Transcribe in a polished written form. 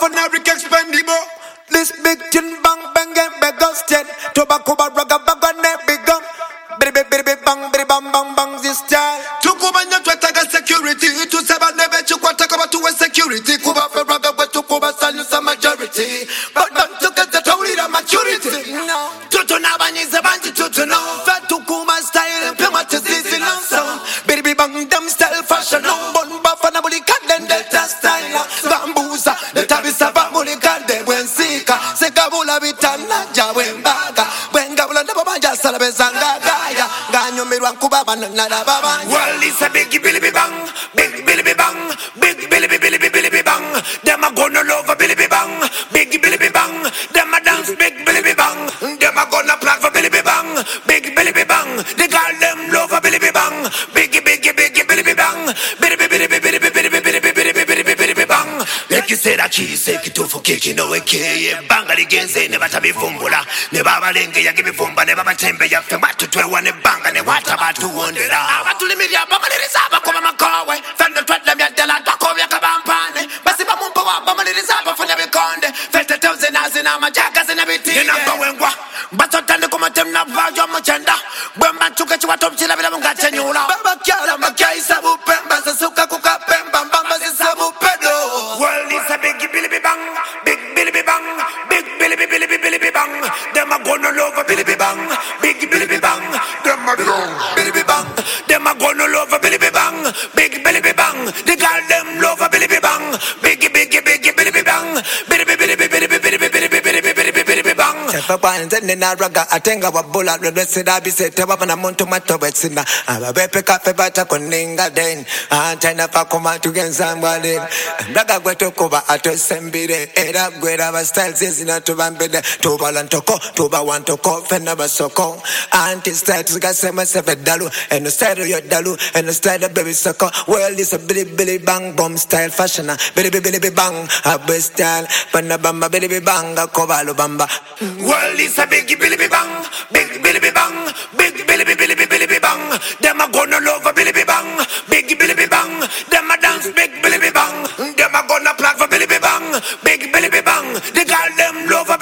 for Eric expendable. This big chin bang bang and begusted. Tobacco baraga bang and bigum. Baby bang bang bang this style. Tukubanya twataga security. To saba nebe chukwataka to a security. Kuba for raga but to Kuba salus a majority. But took at the Taurida maturity. No. Tutu nabani zabanti tutu no. Fat to Kuma style and Pimatis is in sound. Baby bang them style fashion. No bun buffer nobody cut them delta style. Bambuza the tabisa bambuli cut them when sika. Sekabula bitana jawembaga. When Gabula never manja salabezanga. Ganyo mirwan kubaba na baba. Well, it's a big billy bang, big billy bang, big billy bang. Them a gonna love a billy bang, big billy bang. Them a dance big billy bang. Them a gonna plan for billy bang, big billy bang. They call them love a billy bang, big billy bang, billy bang. Like you said, that cheese take it to for kicking no okay. Bangali genze never tabi fumbula, never balenge ya give me fumba, never tembe ya fema to 12 ne banga ne what about 200. I to limit ya bama rizaba kuma makawe. Fenda twatla mya dela tako ya kabampane. Basi ba mumpa wa bama rizaba for never konde. Festa thousand azina majaka zina biti. Yena bawengwa. Baso tande kuma temna vajo machenda. Bwemba chuka chwa top chila bila munga chenyula. Baba kyala makai sabu pemba sasuka kuka pemba mbamba sabu pedo. Well, it's a big billy bang, big billy bang, big billy bang. Them a gonna love a billy bang, big billy bang. Them a billy bang. Them a gonna love a billy bang, big billy bang. They call them love a billy bang, big billy bang, billy bang. If I find any raga, I think I will bullet the rest of the set up and I'm on to my toilets in the Ababe Cafe Bata Coninga Den. And China Fakoma to get somebody. Raga Guetocoba at a Sembide, Era Guerra styles is not to Bambede, to Balantoko, to Bawantoko, Fenaba Soko, Anti Stats Gasema Dalu, and the style of your Dalu, and the style of baby Soko. Well, it's a billy bang bomb style fashion, billy bang, a best style, Panabamba billy bang, a Kovalo Bamba. Well, it's a big billy bang, big billy bang, big billy bang. Them a gonna love a billy bang, big billy bang. Them a dance big billy bang. Them a gonna plug for billy bang, big billy bang. They call them love a